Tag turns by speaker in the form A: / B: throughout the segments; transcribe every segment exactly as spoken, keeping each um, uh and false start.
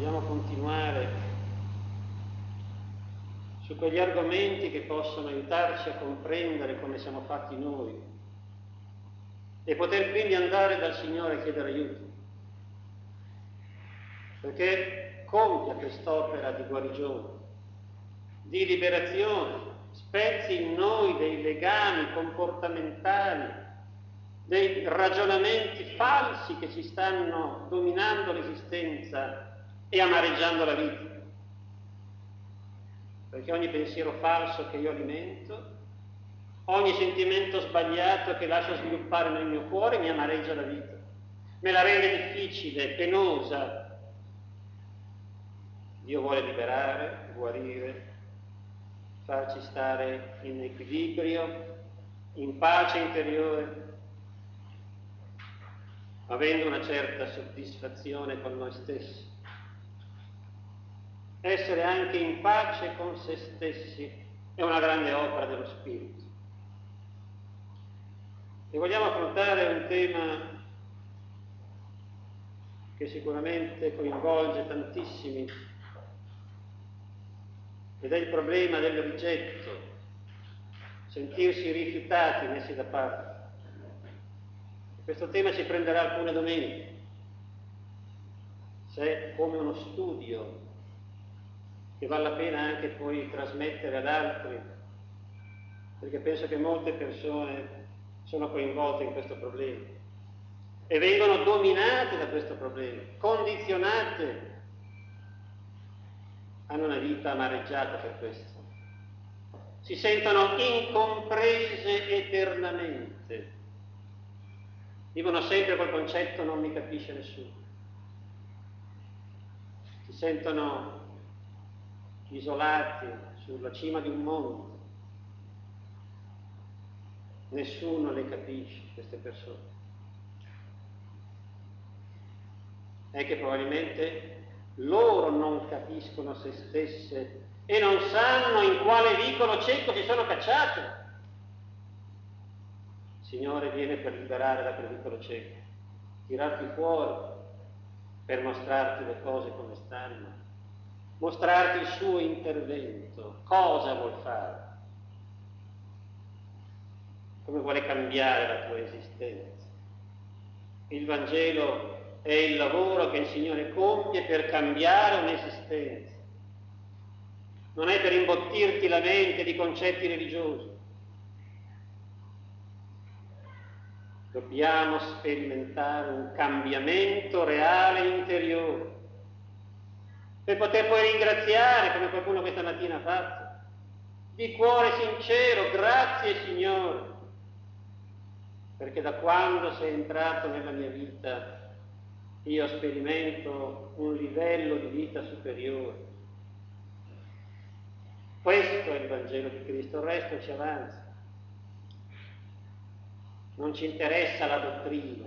A: vogliamo continuare su quegli argomenti che possono aiutarci a comprendere come siamo fatti noi e poter quindi andare dal Signore a chiedere aiuto, perché compia quest'opera di guarigione, di liberazione, spezzi in noi dei legami comportamentali, dei ragionamenti falsi che ci stanno dominando l'esistenza e amareggiando la vita. Perché ogni pensiero falso che io alimento, ogni sentimento sbagliato che lascio sviluppare nel mio cuore mi amareggia la vita, me la rende difficile, penosa. Dio vuole liberare, guarire, farci stare in equilibrio, in pace interiore, avendo una certa soddisfazione con noi stessi. Essere anche in pace con se stessi è una grande opera dello Spirito. E vogliamo affrontare un tema che sicuramente coinvolge tantissimi, ed è il problema del rigetto, sentirsi rifiutati, messi da parte. Questo tema ci prenderà alcune domeniche, se è come uno studio che vale la pena anche poi trasmettere ad altri, perché penso che molte persone sono coinvolte in questo problema e vengono dominate da questo problema, condizionate, hanno una vita amareggiata per questo, si sentono incomprese eternamente, vivono sempre col concetto non mi capisce nessuno, si sentono isolati sulla cima di un mondo, nessuno le capisce, queste persone. È che probabilmente loro non capiscono se stesse e non sanno in quale vicolo cieco si sono cacciate. Il Signore viene per liberare da quel vicolo cieco, tirarti fuori per mostrarti le cose come stanno, mostrarti il suo intervento, cosa vuol fare, come vuole cambiare la tua esistenza. Il Vangelo è il lavoro che il Signore compie per cambiare un'esistenza. Non è per imbottirti la mente di concetti religiosi. Dobbiamo sperimentare un cambiamento reale interiore per poter poi ringraziare, come qualcuno questa mattina ha fatto, di cuore sincero, grazie Signore, perché da quando sei entrato nella mia vita io sperimento un livello di vita superiore. Questo è il Vangelo di Cristo, il resto ci avanza. Non ci interessa la dottrina.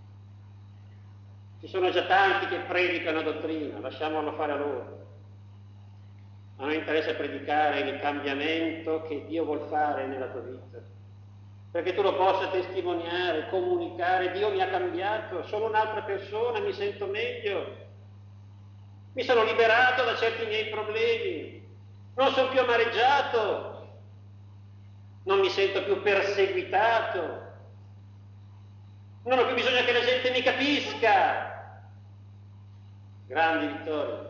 A: Ci sono già tanti che predicano dottrina, lasciamolo fare a loro. A noi interessa predicare il cambiamento che Dio vuol fare nella tua vita, perché tu lo possa testimoniare, comunicare, Dio mi ha cambiato, sono un'altra persona, mi sento meglio, mi sono liberato da certi miei problemi, non sono più amareggiato, non mi sento più perseguitato, non ho più bisogno che la gente mi capisca. Grandi vittorie.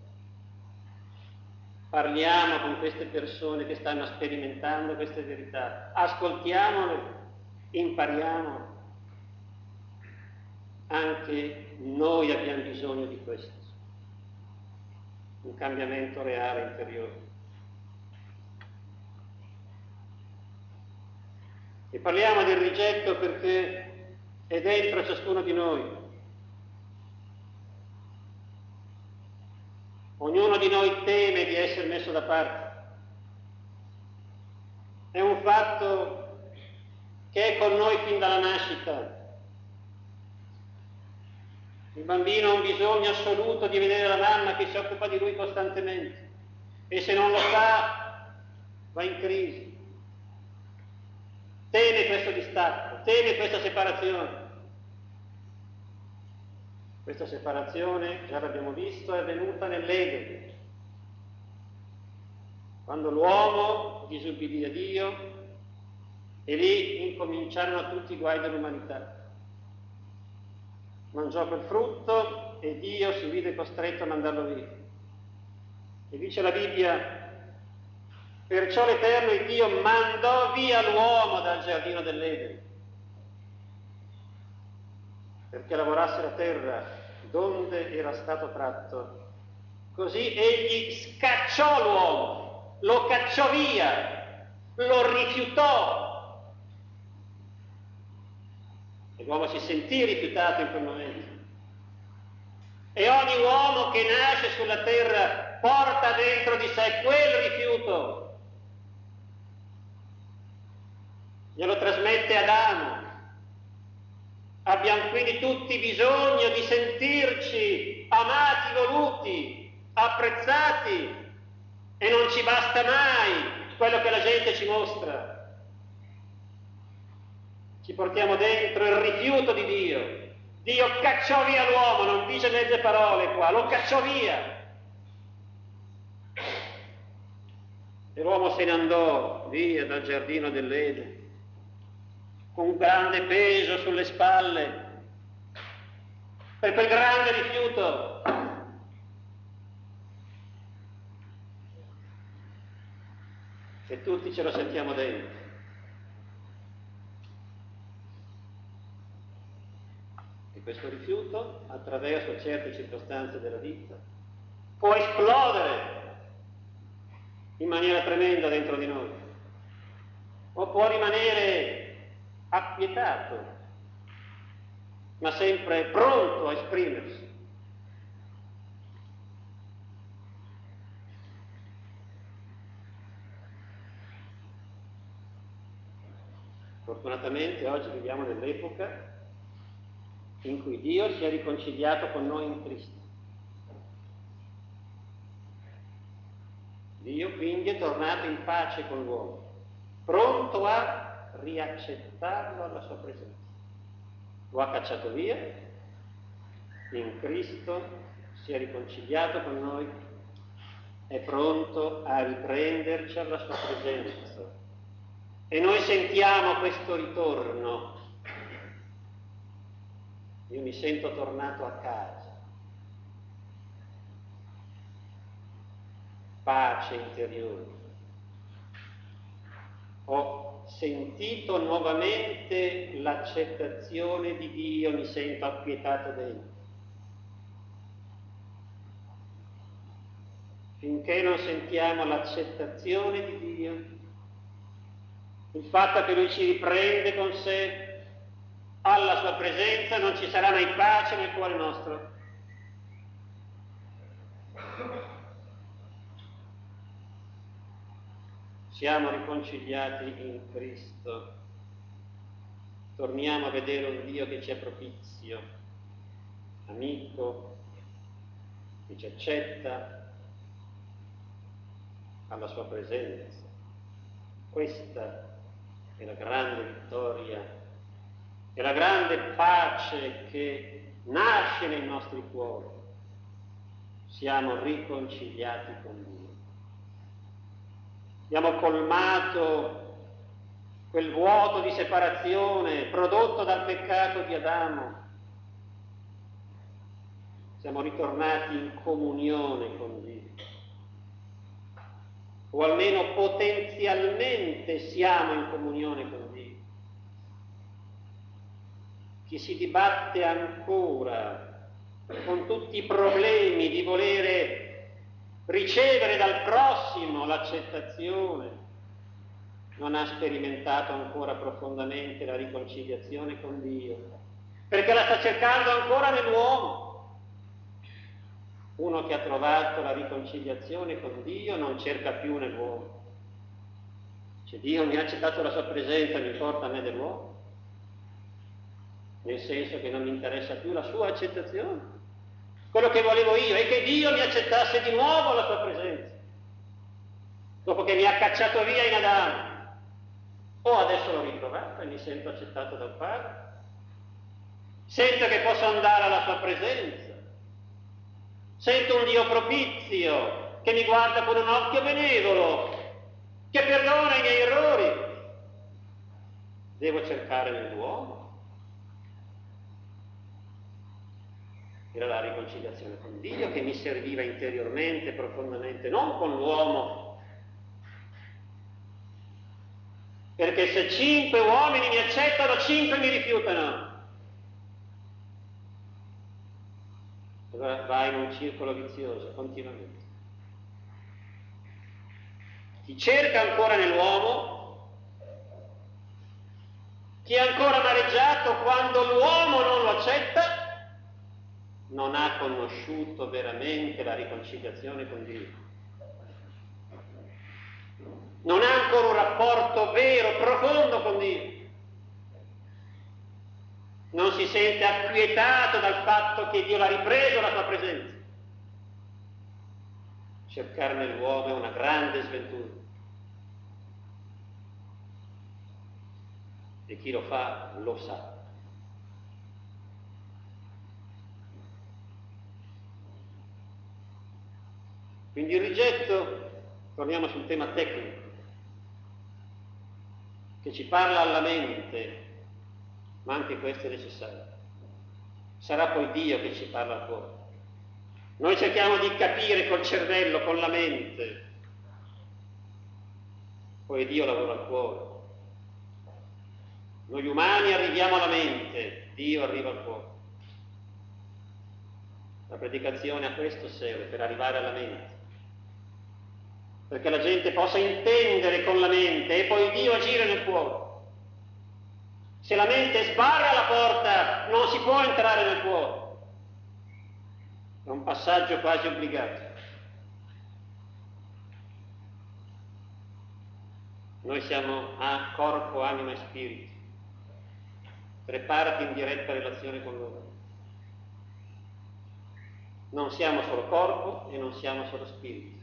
A: Parliamo con queste persone che stanno sperimentando queste verità, ascoltiamole, impariamo. Anche noi abbiamo bisogno di questo, un cambiamento reale interiore. E parliamo del rigetto perché è dentro ciascuno di noi. Ognuno di noi teme di essere messo da parte. È un fatto che è con noi fin dalla nascita. Il bambino ha un bisogno assoluto di vedere la mamma che si occupa di lui costantemente e se non lo fa va in crisi. Teme questo distacco, teme questa separazione. Questa separazione, già l'abbiamo visto, è avvenuta nell'Eden. Quando l'uomo disubbidì a Dio, e lì incominciarono tutti i guai dell'umanità. Mangiò quel frutto e Dio si vide costretto a mandarlo via. E dice la Bibbia: perciò l'Eterno Dio mandò via l'uomo dal giardino dell'Eden, perché lavorasse la terra donde era stato tratto. Così egli scacciò l'uomo, lo cacciò via, lo rifiutò. E l'uomo si sentì rifiutato in quel momento. E ogni uomo che nasce sulla terra porta dentro di sé quel rifiuto. Glielo trasmette Adamo. Abbiamo quindi tutti bisogno di sentirci amati, voluti, apprezzati, e non ci basta mai quello che la gente ci mostra. Ci portiamo dentro il rifiuto di Dio. Dio cacciò via l'uomo, non dice mezze parole qua, lo cacciò via. E l'uomo se ne andò via dal giardino dell'Eden, con un grande peso sulle spalle, per quel grande rifiuto. E tutti ce lo sentiamo dentro. E questo rifiuto, attraverso certe circostanze della vita, può esplodere in maniera tremenda dentro di noi, o può rimanere acquietato, ma sempre pronto a esprimersi. Fortunatamente oggi viviamo nell'epoca in cui Dio si è riconciliato con noi in Cristo. Dio quindi è tornato in pace con l'uomo, pronto a riaccettarlo alla sua presenza. Lo ha cacciato via, in Cristo si è riconciliato con noi, è pronto a riprenderci alla sua presenza. E noi sentiamo questo ritorno. Io mi sento tornato a casa. Pace interiore. Ho sentito nuovamente l'accettazione di Dio, mi sento acquietato dentro. Finché non sentiamo l'accettazione di Dio, il fatto che Lui ci riprende con sé, alla sua presenza, non ci sarà mai pace nel cuore nostro. Siamo riconciliati in Cristo, torniamo a vedere un Dio che ci è propizio, amico, che ci accetta alla sua presenza. Questa è la grande vittoria, è la grande pace che nasce nei nostri cuori. Siamo riconciliati con Dio. Abbiamo colmato quel vuoto di separazione prodotto dal peccato di Adamo. Siamo ritornati in comunione con Dio. O almeno potenzialmente siamo in comunione con Dio. Chi si dibatte ancora con tutti i problemi di volere ricevere dal prossimo l'accettazione, non ha sperimentato ancora profondamente la riconciliazione con Dio, perché la sta cercando ancora nell'uomo. Uno che ha trovato la riconciliazione con Dio non cerca più nell'uomo. Se Dio mi ha accettato la sua presenza, mi importa a me dell'uomo, nel senso che non mi interessa più la sua accettazione. Quello che volevo io è che Dio mi accettasse di nuovo la sua presenza, dopo che mi ha cacciato via in Adamo. O adesso l'ho ritrovato e mi sento accettato dal Padre. sento che posso andare alla sua presenza, sento un Dio propizio che mi guarda con un occhio benevolo, che perdona i miei errori. Devo cercare nell'uomo. Era la riconciliazione con Dio che mi serviva interiormente, profondamente, non con l'uomo. Perché se cinque uomini mi accettano, cinque mi rifiutano. Allora vai in un circolo vizioso, continuamente. Chi cerca ancora nell'uomo, chi è ancora amareggiato quando l'uomo non lo accetta, non ha conosciuto veramente la riconciliazione con Dio. Non ha ancora un rapporto vero, profondo con Dio. Non si sente acquietato dal fatto che Dio l'ha ripreso alla sua presenza. Cercare nell'uomo è una grande sventura. E chi lo fa, lo sa. Quindi il rigetto, torniamo sul tema tecnico, che ci parla alla mente, ma anche questo è necessario. Sarà poi Dio che ci parla al cuore. Noi cerchiamo di capire col cervello, con la mente, poi Dio lavora al cuore. Noi umani arriviamo alla mente, Dio arriva al cuore. La predicazione a questo serve, per arrivare alla mente, perché la gente possa intendere con la mente e poi Dio agire nel cuore. Se la mente sbarra la porta, non si può entrare nel cuore. È un passaggio quasi obbligato. Noi siamo a corpo, anima e spirito. Tre parti in diretta relazione con loro. Non siamo solo corpo e non siamo solo spirito.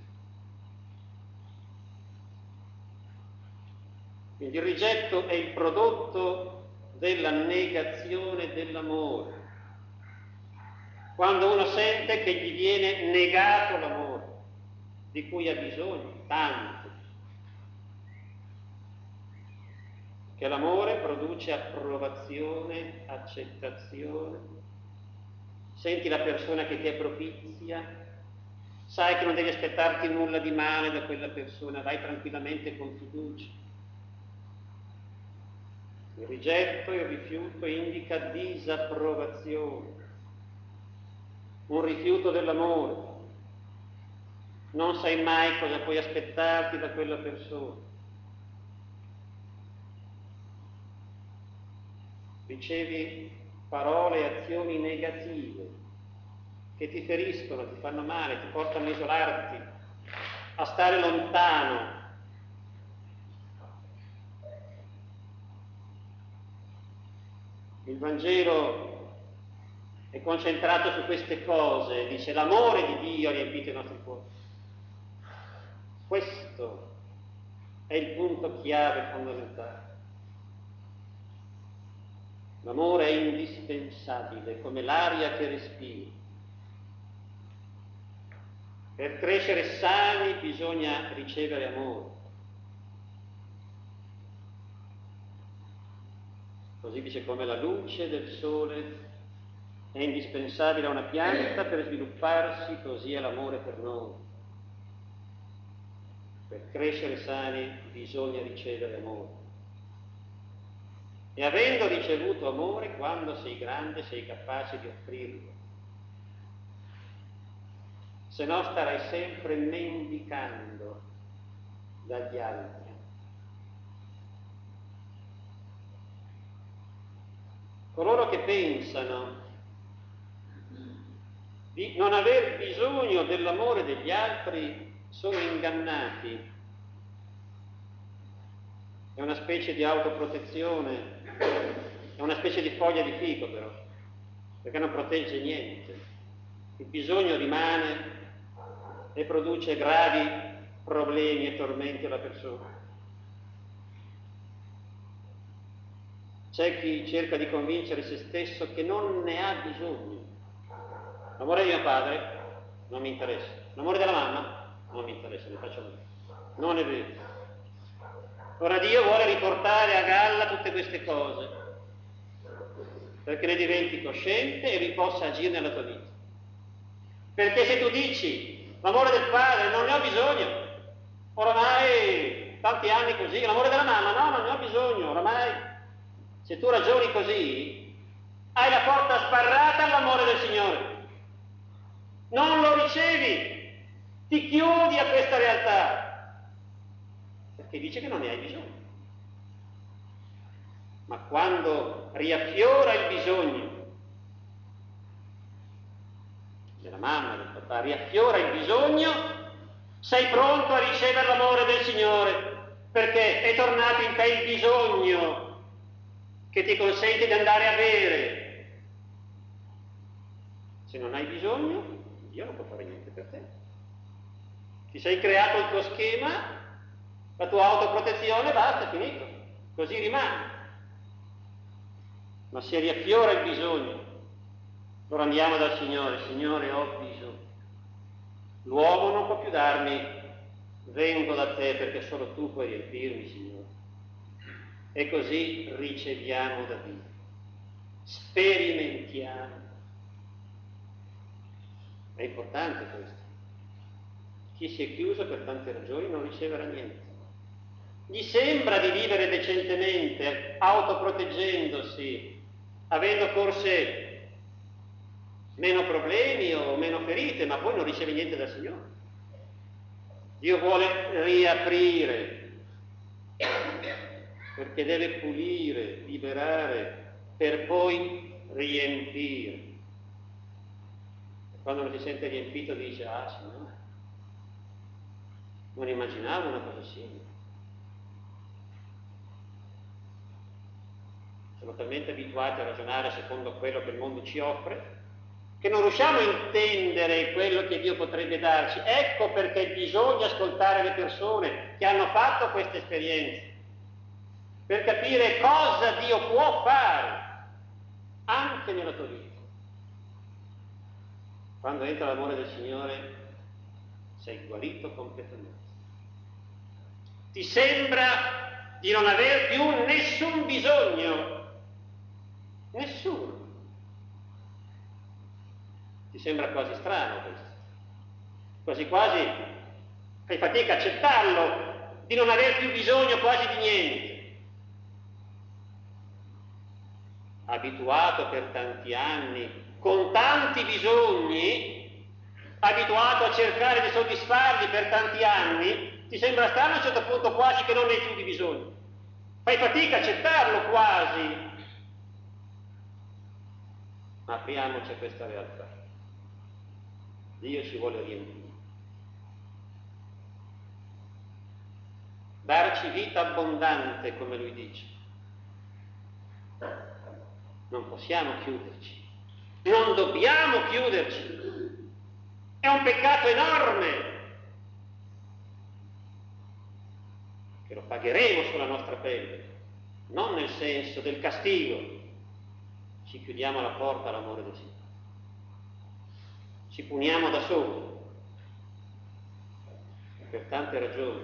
A: Quindi il rigetto è il prodotto della negazione dell'amore. Quando uno sente che gli viene negato l'amore, di cui ha bisogno, tanto. Che l'amore produce approvazione, accettazione. Senti la persona che ti è propizia, sai che non devi aspettarti nulla di male da quella persona, vai tranquillamente con fiducia. Il rigetto, il rifiuto indica disapprovazione, un rifiuto dell'amore. Non sai mai cosa puoi aspettarti da quella persona. Ricevi parole e azioni negative che ti feriscono, ti fanno male, ti portano a isolarti, a stare lontano. Il Vangelo è concentrato su queste cose, dice l'amore di Dio ha riempito i nostri cuori. Questo è il punto chiave fondamentale. L'amore è indispensabile, come l'aria che respiri. Per crescere sani bisogna ricevere amore. Così dice come la luce del sole è indispensabile a una pianta per svilupparsi, così è l'amore per noi. Per crescere sani bisogna ricevere amore. E avendo ricevuto amore, quando sei grande sei capace di offrirlo. Se no starai sempre mendicando dagli altri. Coloro che pensano di non aver bisogno dell'amore degli altri sono ingannati. È una specie di autoprotezione, è una specie di foglia di fico però, perché non protegge niente. Il bisogno rimane e produce gravi problemi e tormenti alla persona. C'è chi cerca di convincere se stesso che non ne ha bisogno. L'amore di mio padre non mi interessa. L'amore della mamma non mi interessa, ne faccio nulla. Non è vero. Ora Dio vuole riportare a galla tutte queste cose perché ne diventi cosciente e vi possa agire nella tua vita. Perché se tu dici l'amore del padre non ne ho bisogno, oramai tanti anni così, l'amore della mamma no, non ne ho bisogno, oramai se tu ragioni così hai la porta sbarrata all'amore del Signore, non lo ricevi, ti chiudi a questa realtà perché dice che non ne hai bisogno. Ma quando riaffiora il bisogno della mamma, del papà, riaffiora il bisogno, sei pronto a ricevere l'amore del Signore, perché è tornato in te il bisogno che ti consente di andare a bere. Se non hai bisogno, Dio non può fare niente per te. Ti sei creato il tuo schema, la tua autoprotezione, basta, è finito. Così rimane. Ma se riaffiora il bisogno, allora andiamo dal Signore. Signore, ho bisogno. L'uomo non può più darmi, vengo da te perché solo tu puoi riempirmi, Signore. E così riceviamo da Dio. Sperimentiamo. È importante questo. Chi si è chiuso per tante ragioni non riceverà niente. Gli sembra di vivere decentemente, autoproteggendosi, avendo forse meno problemi o meno ferite, ma poi non riceve niente dal Signore. Dio vuole riaprire, perché deve pulire, liberare, per poi riempire. Quando non si sente riempito dice, ah Signore, non immaginavo una cosa simile. Siamo talmente abituati a ragionare secondo quello che il mondo ci offre, che non riusciamo a intendere quello che Dio potrebbe darci. Ecco perché bisogna ascoltare le persone che hanno fatto queste esperienze, per capire cosa Dio può fare anche nella tua vita. Quando entra l'amore del Signore sei guarito completamente. Ti sembra di non aver più nessun bisogno. Nessuno. Ti sembra quasi strano questo. Quasi quasi fai fatica a accettarlo, di non aver più bisogno quasi di niente. Abituato per tanti anni, con tanti bisogni, abituato a cercare di soddisfarli per tanti anni, ti sembra strano a un certo punto quasi che non ne hai più di bisogno. Fai fatica a accettarlo quasi. Ma apriamoci a questa realtà. Dio ci vuole riempire. Darci vita abbondante, come Lui dice. Non possiamo chiuderci. Non dobbiamo chiuderci. È un peccato enorme, che lo pagheremo sulla nostra pelle, non nel senso del castigo. Ci chiudiamo la porta all'amore del Signore. Ci puniamo da soli, per tante ragioni.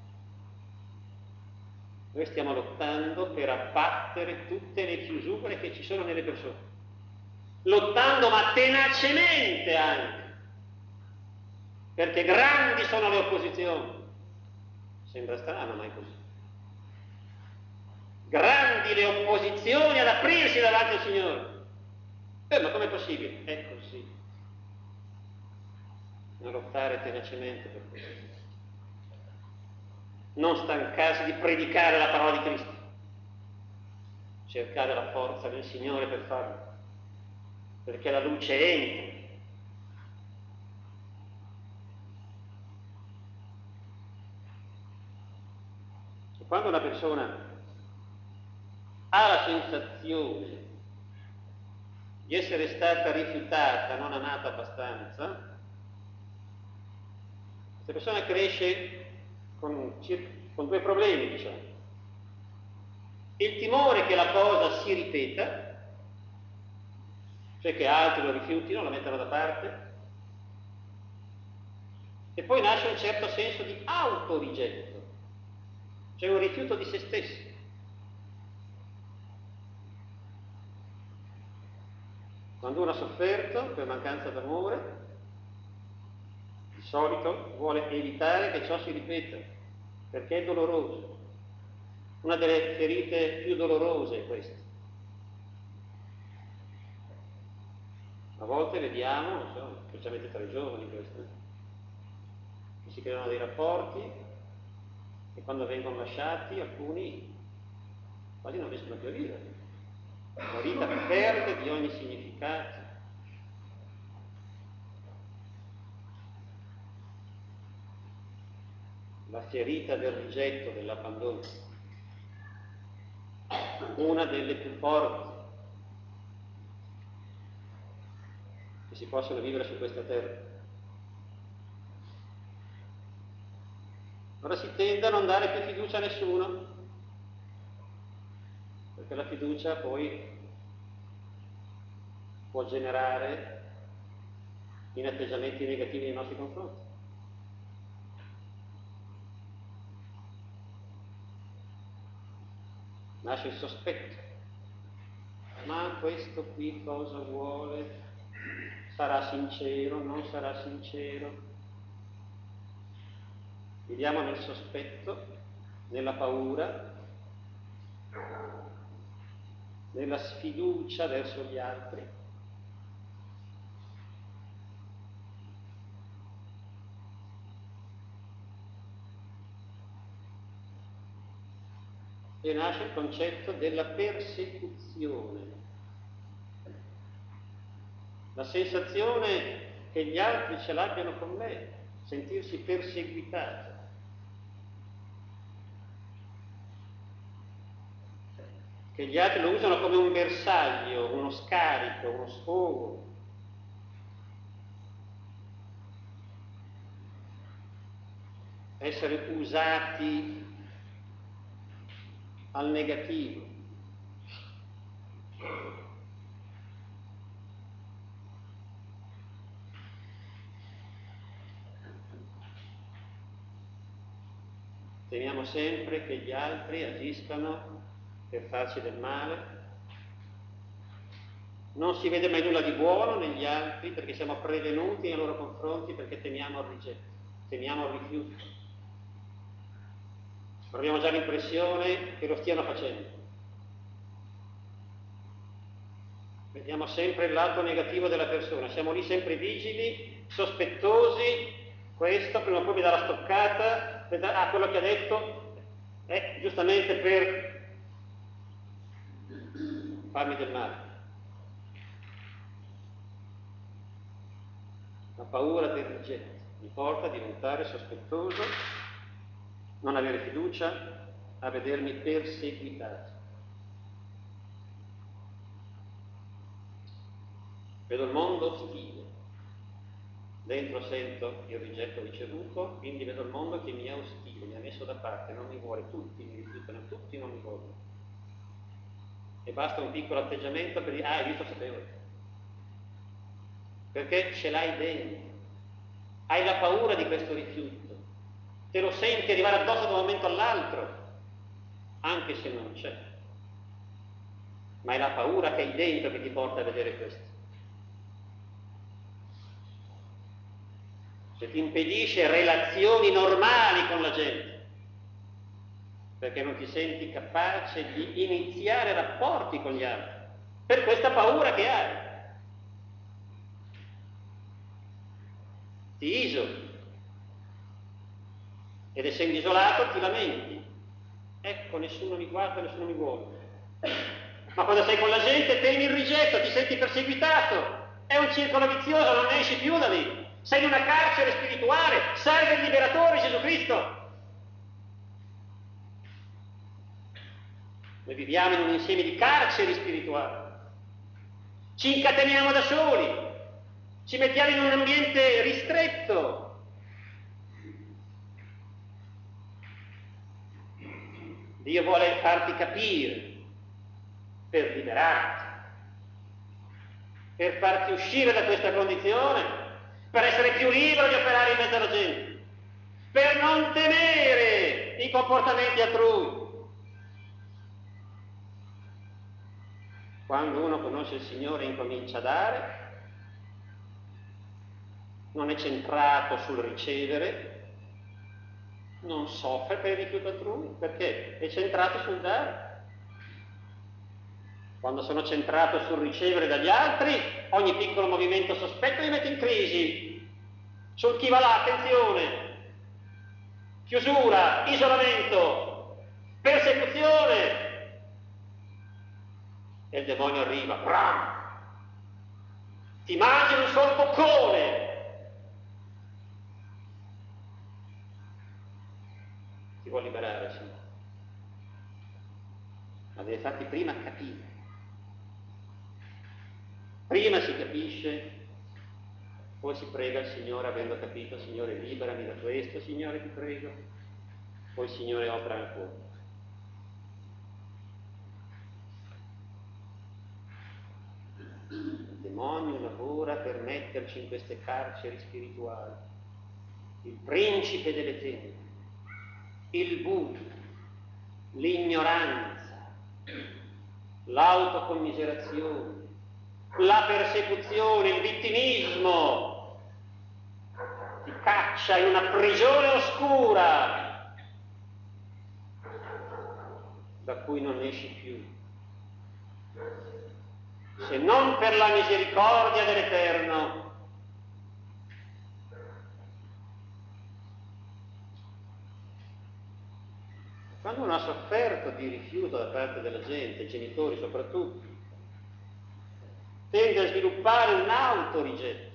A: Noi stiamo lottando per abbattere tutte le chiusure che ci sono nelle persone, lottando ma tenacemente anche, perché grandi sono le opposizioni. Sembra strano, ma è così. Grandi le opposizioni ad aprirsi davanti al Signore. Eh, ma com'è possibile? È così. Non lottare tenacemente per questo. Non stancarsi di predicare la parola di Cristo. Cercare la forza del Signore per farlo. Perché la luce entra. E quando una persona ha la sensazione di essere stata rifiutata, non amata abbastanza, questa persona cresce con, con due problemi, diciamo. il timore che la cosa si ripeta, cioè che altri lo rifiutino, lo mettano da parte, e poi nasce un certo senso di autorigetto, cioè un rifiuto di se stesso. Quando uno ha sofferto per mancanza d'amore, di solito vuole evitare che ciò si ripeta, perché è doloroso. Una delle ferite più dolorose è questa. A volte vediamo, non so, specialmente tra i giovani questo, che si creano dei rapporti e quando vengono lasciati alcuni quasi non riescono più a vivere. La vita perde di ogni significato. La ferita del rigetto, dell'abbandono, una delle più forti che si possono vivere su questa terra. Ora si tende a non dare più fiducia a nessuno, perché la fiducia poi può generare in atteggiamenti negativi nei nostri confronti. Nasce il sospetto. Ma questo qui cosa vuole? Sarà sincero? Non sarà sincero? Viviamo nel sospetto, nella paura, nella sfiducia verso gli altri. E nasce il concetto della persecuzione. La sensazione che gli altri ce l'abbiano con me, sentirsi perseguitato. Che gli altri lo usano come un bersaglio, uno scarico, uno sfogo. Essere usati al negativo. Temiamo sempre che gli altri agiscano per farci del male. Non si vede mai nulla di buono negli altri perché siamo prevenuti nei loro confronti, perché temiamo il rigetto, temiamo il rifiuto. Abbiamo già l'impressione che lo stiano facendo. Vediamo sempre il lato negativo della persona, siamo lì sempre vigili, sospettosi, questo prima o poi mi dà la stoccata, ah, quello che ha detto è giustamente per farmi del male. La paura del rigetto mi porta a diventare sospettoso, non avere fiducia, a vedermi perseguitato. Vedo il mondo ostile, dentro sento il rigetto ricevuto, quindi vedo il mondo che mi è ostile, mi ha messo da parte, non mi vuole, tutti mi rifiutano, tutti non mi vogliono. E basta un piccolo atteggiamento per dire, ah, hai visto, sapevo. Perché ce l'hai dentro, hai la paura di questo rifiuto, te lo senti arrivare addosso da un momento all'altro, anche se non c'è. Ma è la paura che hai dentro che ti porta a vedere questo. Se ti impedisce relazioni normali con la gente, perché non ti senti capace di iniziare rapporti con gli altri, per questa paura che hai. Ti isoli. Ed essendo isolato ti lamenti. Ecco, nessuno mi guarda, nessuno mi vuole. Ma quando sei con la gente temi il rigetto, ti senti perseguitato. È un circolo vizioso, non ne esci più da lì. Sei in una carcere spirituale, serve il liberatore Gesù Cristo. Noi viviamo in un insieme di carceri spirituali. Ci incateniamo da soli, ci mettiamo in un ambiente ristretto. Dio vuole farti capire per liberarti, per farti uscire da questa condizione, per essere più libero di operare in mezzo alla gente, per non temere i comportamenti altrui. Quando uno conosce il Signore e incomincia a dare, non è centrato sul ricevere, non soffre per il rifiuto altrui, perché è centrato sul dare. Quando sono centrato sul ricevere dagli altri, ogni piccolo movimento sospetto mi mette in crisi. Sul chi va là, attenzione, chiusura, isolamento, persecuzione. E il demonio arriva, bram, ti mangi un solo boccone. Ti vuol liberare, sì. Ma deve farti prima capire. Prima si capisce, poi si prega il Signore avendo capito, Signore liberami da questo, Signore ti prego, poi il Signore opera ancora. Il demonio lavora per metterci in queste carceri spirituali. Il principe delle tenebre, il buio, l'ignoranza, l'autocommiserazione, la persecuzione, il vittimismo, ti caccia in una prigione oscura da cui non esci più, se non per la misericordia dell'Eterno. Quando uno ha sofferto di rifiuto da parte della gente, genitori soprattutto, tende a sviluppare un autorigetto.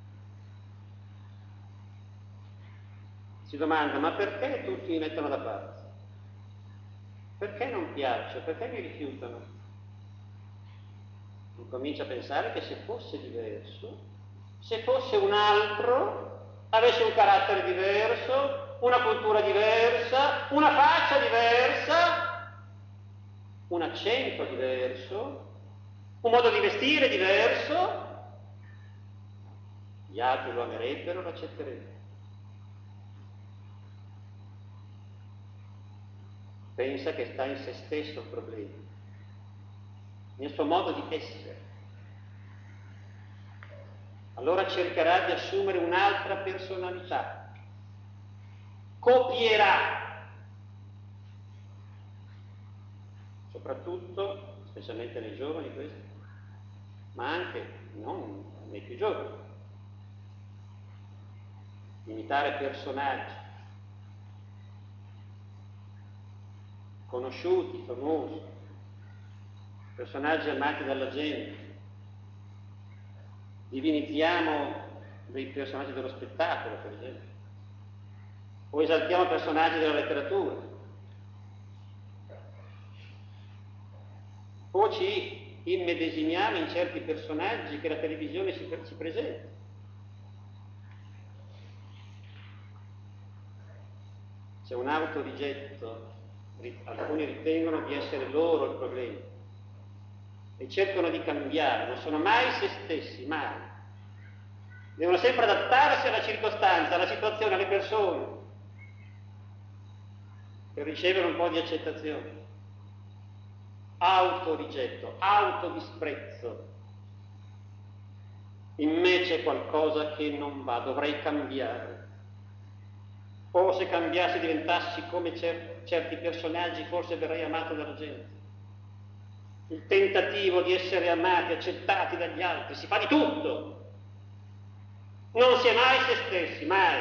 A: Si domanda, ma perché tutti mi mettono da parte? Perché non piaccio? Perché mi rifiutano? Incomincia a pensare che se fosse diverso, se fosse un altro, avesse un carattere diverso, una cultura diversa, una faccia diversa, un accento diverso, un modo di vestire diverso, gli altri lo amerebbero, lo accetterebbero. Pensa che sta in se stesso il problema, nel suo modo di essere. Allora cercherà di assumere un'altra personalità, copierà, soprattutto, specialmente nei giovani questi, ma anche non nei più giovani, imitare personaggi conosciuti, famosi, personaggi amati dalla gente. Divinizziamo dei personaggi dello spettacolo, per esempio, o esaltiamo personaggi della letteratura, o ci immedesimiamo in certi personaggi che la televisione ci, ci presenta. C'è un autorigetto, alcuni ritengono di essere loro il problema e cercano di cambiare, non sono mai se stessi, mai. Devono sempre adattarsi alla circostanza, alla situazione, alle persone, per ricevere un po' di accettazione. Autorigetto, autodisprezzo. In me c'è qualcosa che non va, dovrei cambiare. O se cambiassi, diventassi come cer- certi personaggi, forse verrei amato dalla gente. Il tentativo di essere amati, accettati dagli altri, si fa di tutto. Non si è mai se stessi, mai.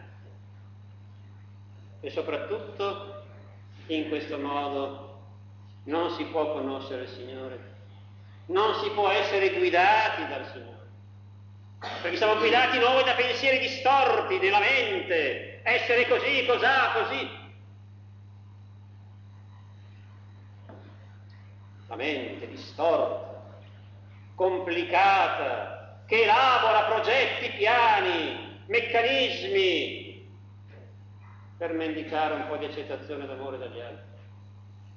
A: E soprattutto, in questo modo, non si può conoscere il Signore. Non si può essere guidati dal Signore. Perché siamo guidati noi da pensieri distorti nella mente. Essere così, cos'ha, così. La mente distorta, complicata, che elabora progetti, piani, meccanismi per mendicare un po' di accettazione d'amore dagli altri.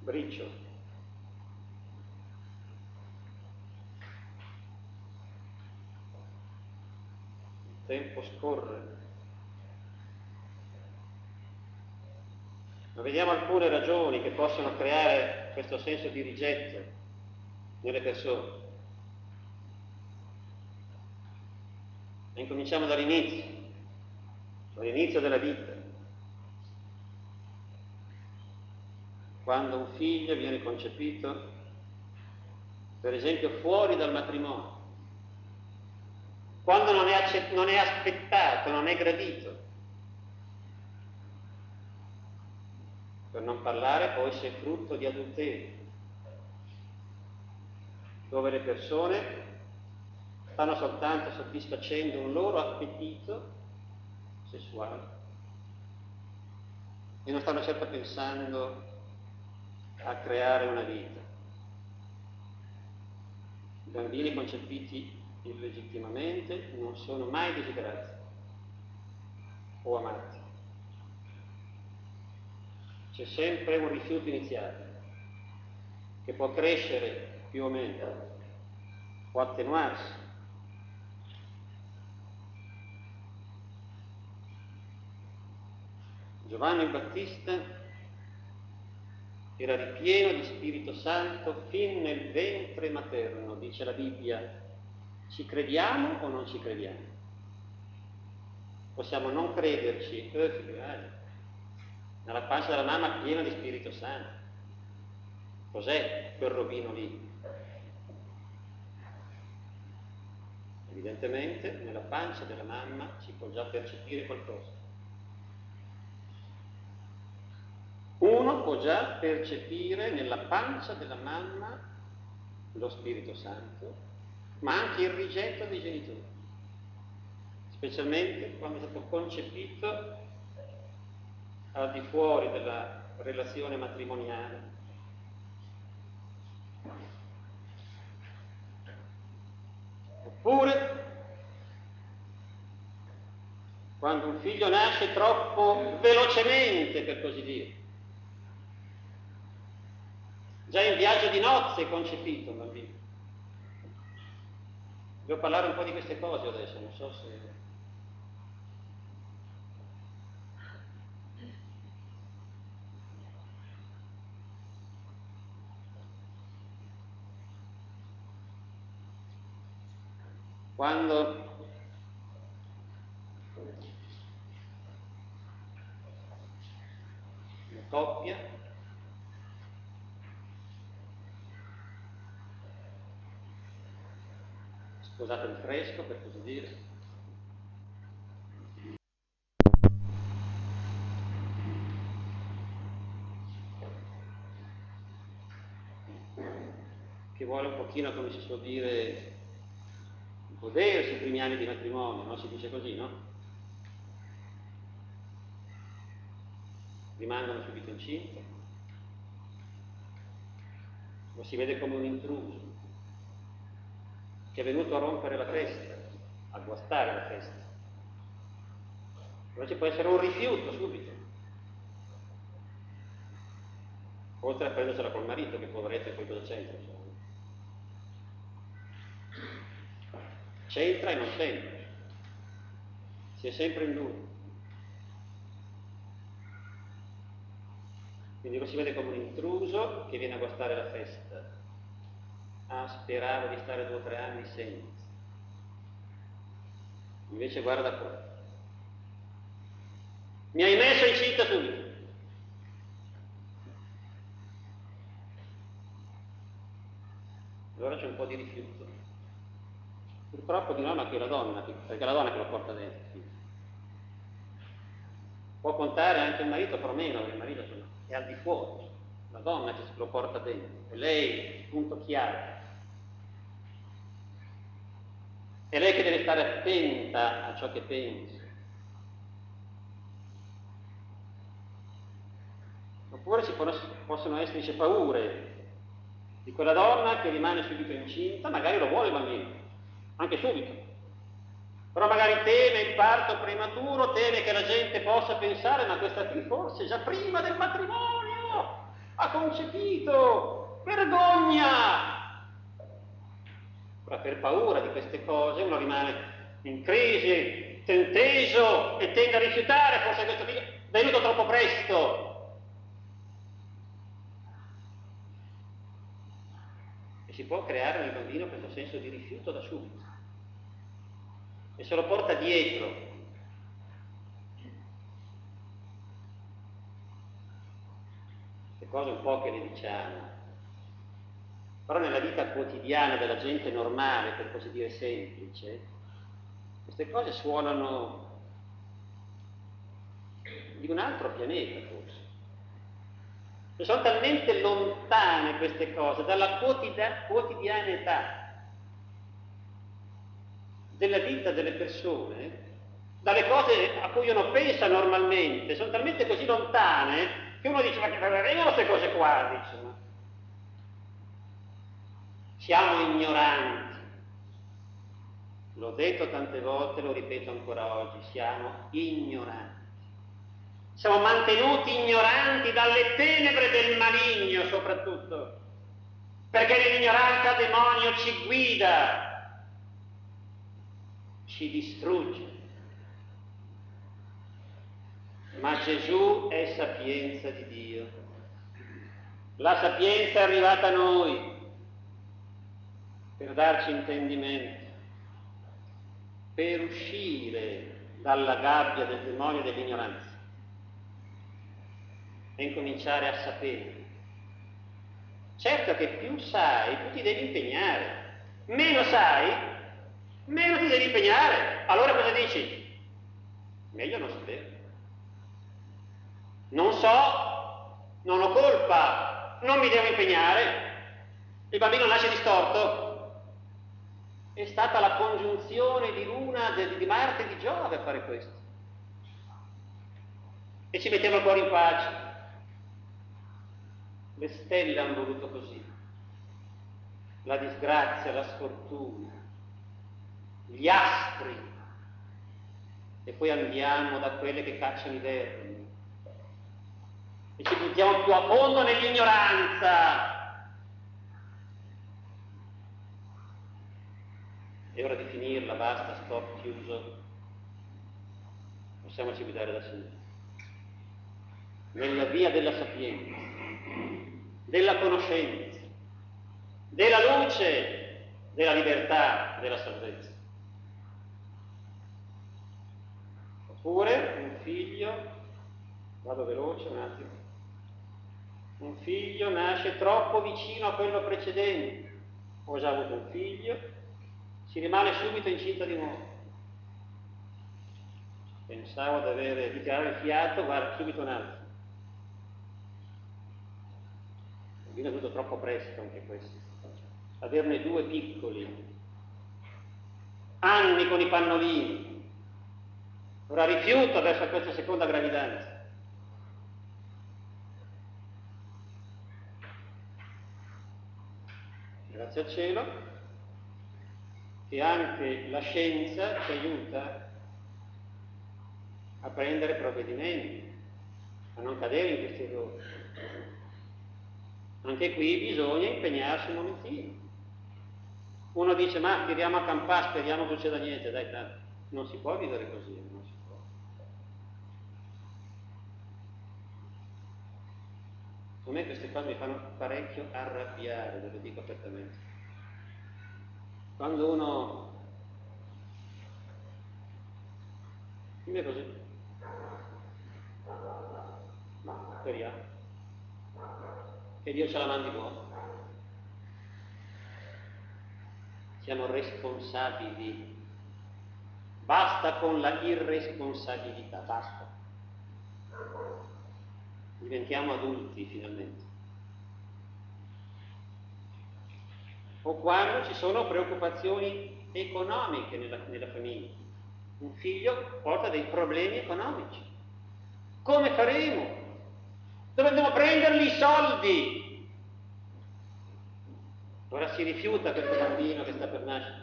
A: briciolo. Il tempo scorre. Ma vediamo alcune ragioni che possono creare questo senso di rigetto nelle persone. E incominciamo dall'inizio, dall'inizio della vita. Quando un figlio viene concepito, per esempio, fuori dal matrimonio, quando non è, accett- non è aspettato, non è gradito, per non parlare poi se è frutto di adulterio, dove le persone stanno soltanto soddisfacendo un loro appetito sessuale e non stanno certo pensando a creare una vita. I bambini concepiti illegittimamente non sono mai desiderati o amati. C'è sempre un rifiuto iniziale che può crescere più o meno, può attenuarsi. Giovanni il Battista era ripieno di Spirito Santo fin nel ventre materno, dice la Bibbia. Ci crediamo o non ci crediamo? Possiamo non crederci, eh, figurati, nella pancia della mamma piena di Spirito Santo. Cos'è quel robino lì? Evidentemente nella pancia della mamma si può già percepire qualcosa. Uno può già percepire nella pancia della mamma lo Spirito Santo, ma anche il rigetto dei genitori, specialmente quando è stato concepito al di fuori della relazione matrimoniale. Oppure quando un figlio nasce troppo velocemente, per così dire. Già in viaggio di nozze è concepito un bambino. Devo parlare un po' di queste cose adesso, non so se... Quando una coppia sposata in fresco, per così dire, che vuole un pochino, come si suol dire, godersi i primi anni di matrimonio, no? Si dice così, no? Rimangono subito incinte, lo si vede come un intruso che è venuto a rompere la festa, a guastare la festa. Invece può essere un rifiuto subito, oltre a prendersela col marito, che poveretto poi cosa c'entra? Cioè. C'entra e non c'entra, si è sempre in due. Quindi lo si vede come un intruso che viene a guastare la festa. Ah, speravo di stare due o tre anni senza. Invece guarda qua. Mi hai messo incinta subito. Allora c'è un po' di rifiuto. Purtroppo di norma che la donna, perché è la donna che lo porta dentro. Può contare anche il marito, però meno, perché il marito è al di fuori. La donna che se lo porta dentro. E lei, il punto chiave. È lei che deve stare attenta a ciò che pensa. Oppure ci possono esserci paure di quella donna che rimane subito incinta, magari lo vuole il bambino, anche subito. Però magari teme il parto prematuro, teme che la gente possa pensare, ma questa qui forse già prima del matrimonio ha concepito, vergogna! Ora, per paura di queste cose uno rimane in crisi, tenteso e tende a rifiutare, forse questo figlio è venuto troppo presto. E si può creare nel bambino questo senso di rifiuto da subito. E se lo porta dietro. Le cose un po' che le diciamo. Però nella vita quotidiana della gente normale, per così dire semplice, queste cose suonano di un altro pianeta forse. E sono talmente lontane queste cose dalla quotidianità della vita delle persone, dalle cose a cui uno pensa normalmente, sono talmente così lontane che uno dice: ma che vengono queste cose qua? Dice, ma siamo ignoranti. L'ho detto tante volte, lo ripeto ancora oggi, siamo ignoranti. Siamo mantenuti ignoranti dalle tenebre del maligno soprattutto, perché nell'ignoranza il demonio ci guida, ci distrugge. Ma Gesù è sapienza di Dio. La sapienza è arrivata a noi per darci intendimento, per uscire dalla gabbia del demonio e dell'ignoranza e incominciare a sapere. Certo che più sai, più ti devi impegnare. Meno sai, meno ti devi impegnare. Allora cosa dici? Meglio non sapere. Non so, non ho colpa, non mi devo impegnare. Il bambino nasce distorto. È stata la congiunzione di Luna, di Marte e di Giove a fare questo. E ci mettiamo il cuore in pace. Le stelle hanno voluto così. La disgrazia, la sfortuna, gli astri. E poi andiamo da quelle che cacciano i vermi. E ci buttiamo più a fondo nell'ignoranza. È ora di finirla, basta, stop, chiuso. Possiamoci guidare da Signore. Nella via della sapienza, della conoscenza, della luce, della libertà, della salvezza. Oppure un figlio, vado veloce un attimo, un figlio nasce troppo vicino a quello precedente. Ho già avuto un figlio, si rimane subito incinta di nuovo. Pensavo di avere di tirare il fiato, guarda, subito un altro. È venuto troppo presto anche questo. Averne due piccoli, anni con i pannolini. Ora rifiuto verso questa seconda gravidanza. Grazie al cielo che anche la scienza ci aiuta a prendere provvedimenti, a non cadere in questi errori. Anche qui bisogna impegnarsi un momentino. Uno dice: ma tiriamo a campare, speriamo non succeda niente, dai, tanto. Non si può vivere così, non si può. A me queste cose mi fanno parecchio arrabbiare, ve lo dico apertamente. Quando uno... Dimmi così. Ma speriamo. Che Dio ce la mandi buona. Siamo responsabili. Basta con la irresponsabilità, basta. Diventiamo adulti finalmente. O quando ci sono preoccupazioni economiche nella, nella famiglia. Un figlio porta dei problemi economici. Come faremo? Dove dobbiamo prenderli i soldi? Ora si rifiuta questo bambino che sta per nascere.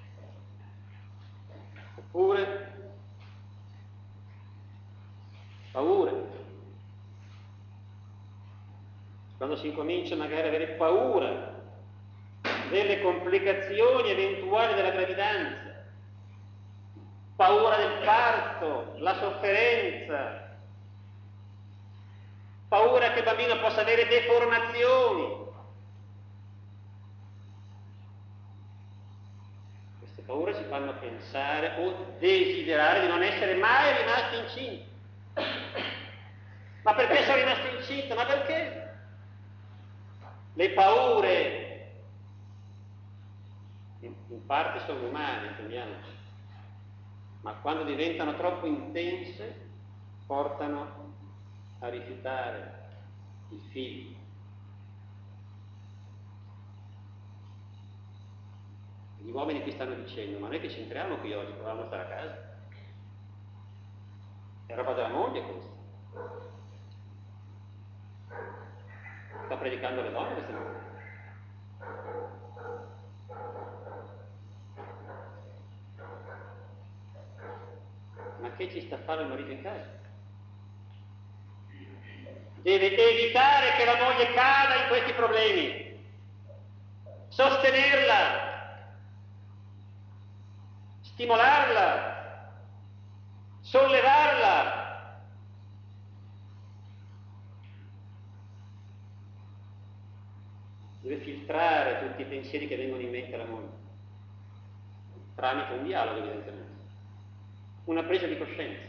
A: Oppure paura. Quando si incomincia magari ad avere paura delle complicazioni eventuali della gravidanza, paura del parto, la sofferenza, paura che il bambino possa avere deformazioni. Queste paure ci fanno pensare o desiderare di non essere mai rimasti incinti. Ma perché sono rimasto incinta? Ma perché? Le paure in, in parte sono umane, intendiamoci, ma quando diventano troppo intense portano a rifiutare il figlio. Gli uomini qui stanno dicendo: ma noi che c'entriamo qui oggi, dovevamo stare a casa. È roba della moglie questa. Sta predicando alle donne questa notte. Ma che ci sta a fare il marito in casa? Deve evitare che la moglie cada in questi problemi, sostenerla, stimolarla, sollevarla. Deve filtrare tutti i pensieri che vengono in mente alla moglie, tramite un dialogo evidentemente, una presa di coscienza,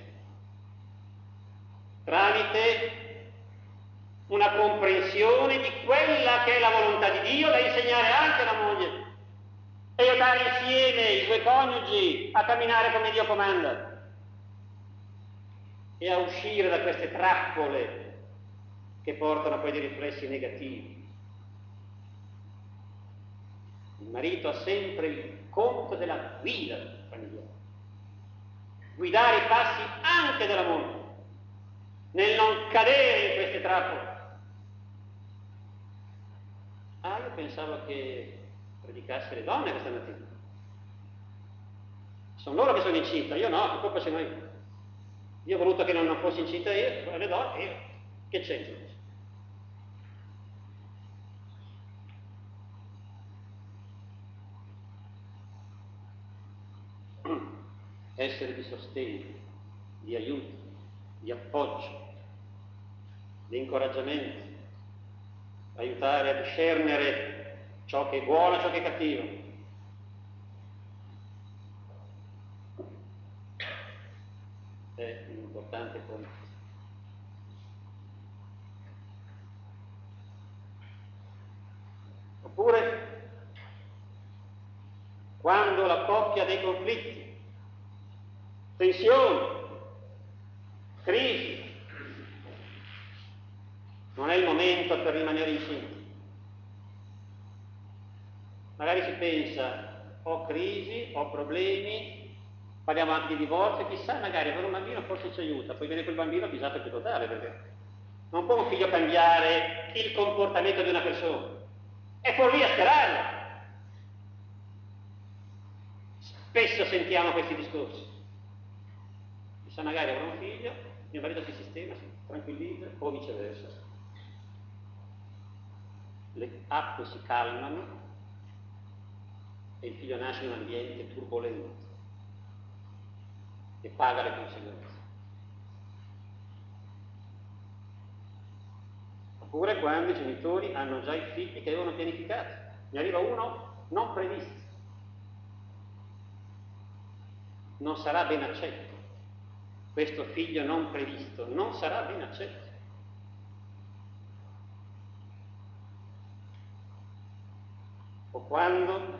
A: tramite una comprensione di quella che è la volontà di Dio da insegnare anche alla moglie e aiutare insieme i due coniugi a camminare come Dio comanda e a uscire da queste trappole che portano poi dei riflessi negativi. Il marito ha sempre il compito della guida familiare, guidare i passi anche della moglie, nel non cadere in queste trappole. Ah, io pensavo che predicasse le donne questa mattina. Sono loro che sono incinta, io no, che colpa ce n'ho io. Io ho voluto che non fossi incinta io, le donne, io. Che c'entro? Essere di sostegno, di aiuto, di appoggio, di incoraggiamento, aiutare a discernere ciò che è buono e ciò che è cattivo. È un importante compito. Oppure, quando la coppia ha dei conflitti, tensioni, crisi, non è il momento per rimanere incinti. Magari si pensa: ho crisi, ho problemi, parliamo anche di divorzio, chissà, magari per un bambino forse ci aiuta, poi viene quel bambino a disastro più totale, perché non può un figlio cambiare il comportamento di una persona, è fuori a sperarlo. Spesso sentiamo questi discorsi. Chissà, magari avrò un figlio, mio marito si sistema, si tranquillizza, o viceversa. Le acque si calmano e il figlio nasce in un ambiente turbolento e paga le conseguenze. Oppure quando i genitori hanno già i figli che avevano pianificato, ne arriva uno non previsto, non sarà ben accetto. Questo figlio non previsto non sarà ben accetto. O quando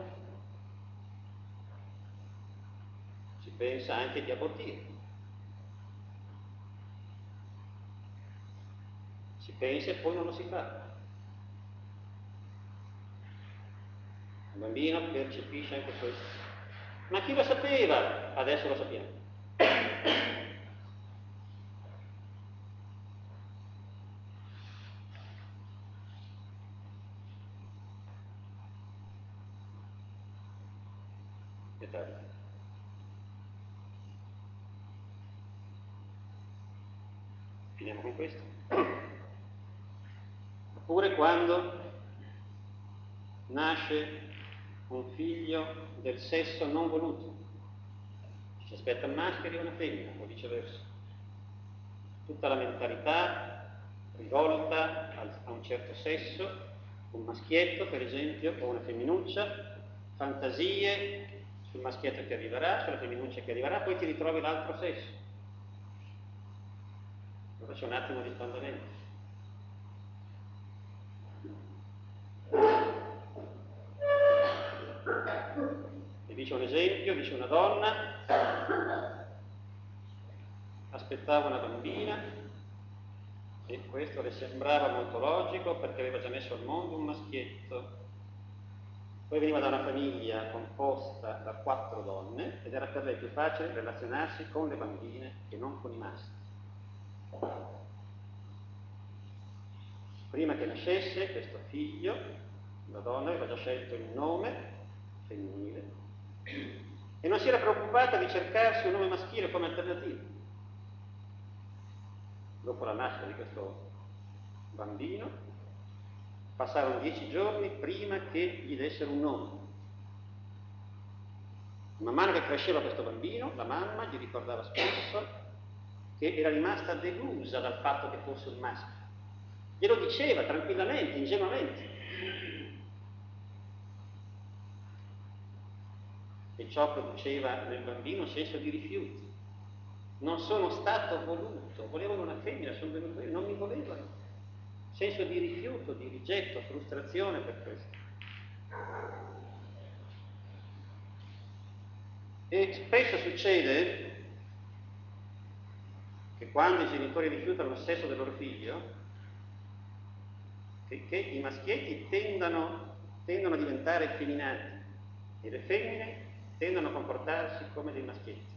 A: si pensa anche di abortire, si pensa e poi non lo si fa. Il bambino percepisce anche questo. Ma chi lo sapeva? Adesso lo sappiamo. È tardi. finiamo con questo, oppure quando nasce un figlio del sesso non voluto, ci aspetta un maschio e una femmina, o viceversa. Tutta la mentalità rivolta a un certo sesso, un maschietto per esempio, o una femminuccia, fantasie sul maschietto che arriverà, sulla femminuccia che arriverà, poi ti ritrovi l'altro sesso. Allora c'è un attimo di spandamento. E dice un esempio, dice una donna, aspettava una bambina e questo le sembrava molto logico perché aveva già messo al mondo un maschietto. Poi veniva da una famiglia composta da quattro donne ed era per lei più facile relazionarsi con le bambine che non con i maschi. Prima che nascesse questo figlio, la donna aveva già scelto il nome femminile e non si era preoccupata di cercarsi un nome maschile come alternativa. Dopo la nascita di questo bambino, passarono dieci giorni prima che gli dessero un nome. Man mano che cresceva questo bambino, la mamma gli ricordava spesso che era rimasta delusa dal fatto che fosse un maschio. Glielo diceva tranquillamente, ingenuamente. E ciò produceva nel bambino un senso di rifiuto. Non sono stato voluto, volevano una femmina, sono venuto io, non mi volevano. Senso di rifiuto, di rigetto, frustrazione per questo. E spesso succede che quando i genitori rifiutano lo sesso del loro figlio, che, che i maschietti tendano, tendono a diventare effeminati e le femmine tendono a comportarsi come dei maschietti.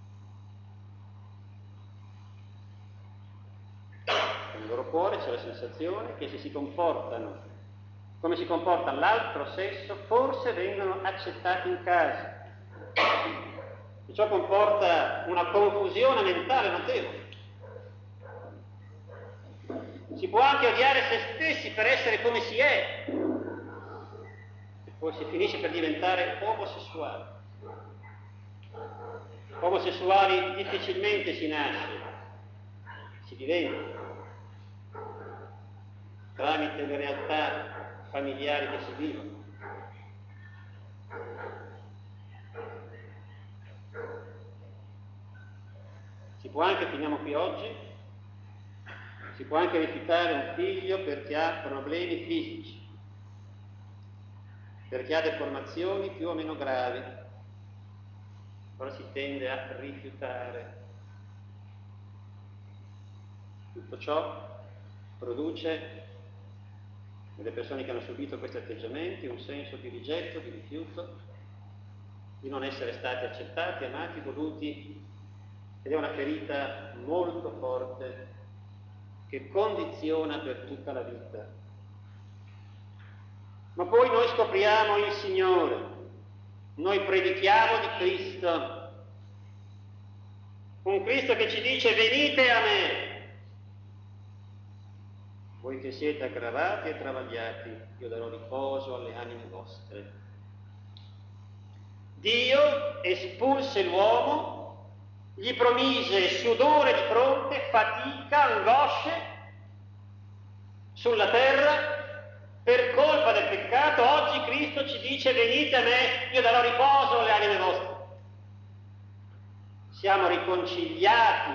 A: Nel loro cuore c'è la sensazione che se si comportano come si comporta l'altro sesso, forse vengono accettati in casa. E ciò comporta una confusione mentale notevole. Si può anche odiare se stessi per essere come si è, e poi si finisce per diventare omosessuali. Omosessuali difficilmente si nasce, si diventa tramite le realtà familiari che si vivono. Si può anche, finiamo qui oggi, si può anche rifiutare un figlio perché ha problemi fisici, perché ha deformazioni più o meno gravi, però si tende a rifiutare. Tutto ciò produce nelle persone che hanno subito questi atteggiamenti un senso di rigetto, di rifiuto, di non essere stati accettati, amati, voluti, ed è una ferita molto forte che condiziona per tutta la vita. Ma poi noi scopriamo il Signore, noi predichiamo di Cristo, un Cristo che ci dice venite a me, voi che siete aggravati e travagliati, io darò riposo alle anime vostre. Dio espulse l'uomo, gli promise sudore di fronte, fatica, angosce sulla terra per colpa del peccato. Oggi Cristo ci dice venite a me, io darò riposo alle anime vostre. Siamo riconciliati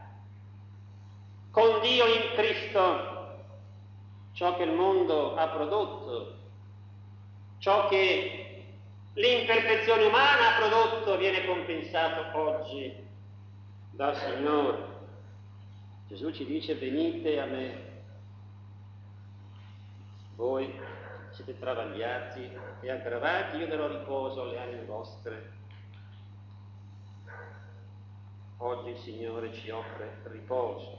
A: con Dio in Cristo. Ciò che il mondo ha prodotto, ciò che l'imperfezione umana ha prodotto, viene compensato oggi dal Signore. Gesù ci dice venite a me, voi siete travagliati e aggravati, io darò riposo alle anime vostre. Oggi il Signore ci offre riposo.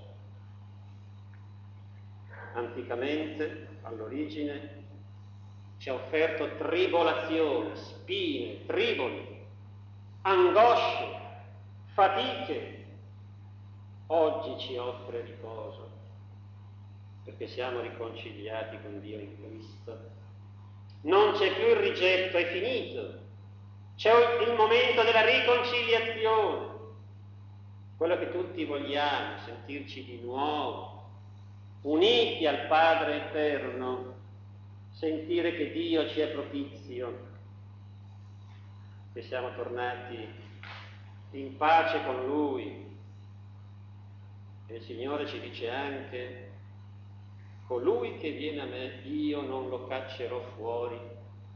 A: Anticamente, all'origine, ci ha offerto tribolazioni, spine, triboli, angosce, fatiche, oggi ci offre riposo, perché siamo riconciliati con Dio in Cristo. Non c'è più il rigetto, è finito. C'è il momento della riconciliazione, quello che tutti vogliamo, sentirci di nuovo, uniti al Padre Eterno, sentire che Dio ci è propizio, che siamo tornati in pace con Lui. E il Signore ci dice anche: colui che viene a me, io non lo caccerò fuori.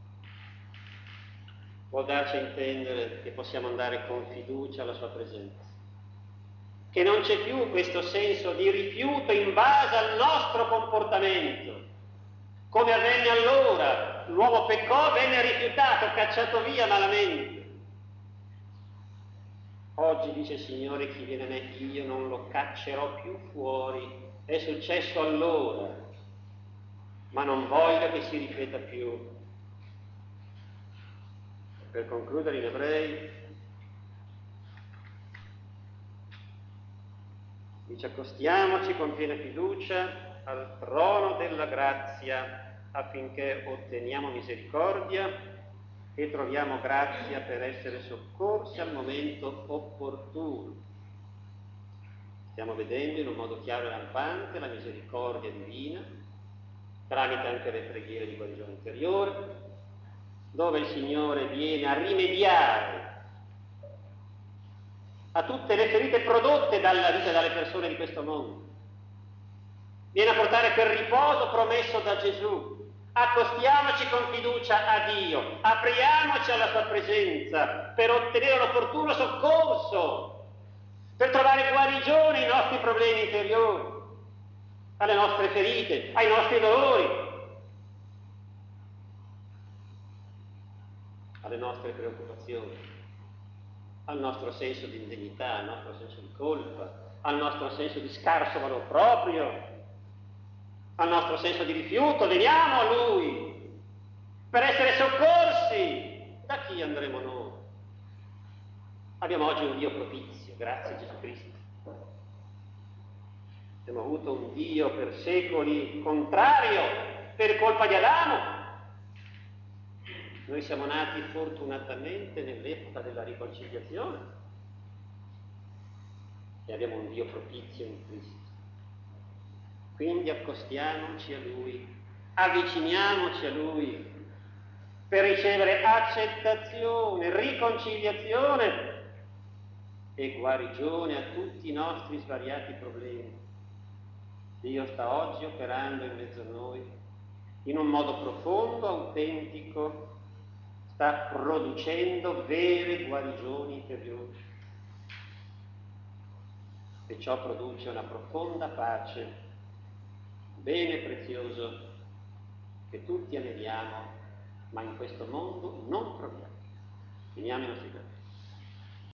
A: Vuol darci a intendere che possiamo andare con fiducia alla sua presenza, che non c'è più questo senso di rifiuto in base al nostro comportamento, come avvenne allora. L'uomo peccò, venne rifiutato, cacciato via malamente. Oggi dice il Signore: chi viene a me, io non lo caccerò più fuori. È successo allora, ma non voglio che si ripeta più. Per concludere, in Ebrei dice: accostiamoci con piena fiducia al trono della grazia affinché otteniamo misericordia e troviamo grazia per essere soccorsi al momento opportuno. Stiamo vedendo in un modo chiaro e lampante la misericordia divina, tramite anche le preghiere di guarigione interiore, dove il Signore viene a rimediare a tutte le ferite prodotte dalla vita dalle persone di questo mondo. Viene a portare quel riposo promesso da Gesù. Accostiamoci con fiducia a Dio, apriamoci alla sua presenza per ottenere l'opportuno soccorso, per trovare guarigione ai nostri problemi interiori, alle nostre ferite, ai nostri dolori, alle nostre preoccupazioni, al nostro senso di indegnità, al nostro senso di colpa, al nostro senso di scarso valore proprio, al nostro senso di rifiuto. Veniamo a Lui per essere soccorsi. Da chi andremo noi? Abbiamo oggi un Dio propizio, grazie a Gesù Cristo. Abbiamo avuto un Dio per secoli contrario per colpa di Adamo. Noi siamo nati fortunatamente nell'epoca della riconciliazione e abbiamo un Dio propizio in Cristo. Quindi accostiamoci a Lui, avviciniamoci a Lui per ricevere accettazione, riconciliazione e guarigione a tutti i nostri svariati problemi. Dio sta oggi operando in mezzo a noi in un modo profondo, autentico, sta producendo vere guarigioni interiori. E ciò produce una profonda pace, bene prezioso, che tutti aneliamo, ma in questo mondo non troviamo. Finiamo i nostri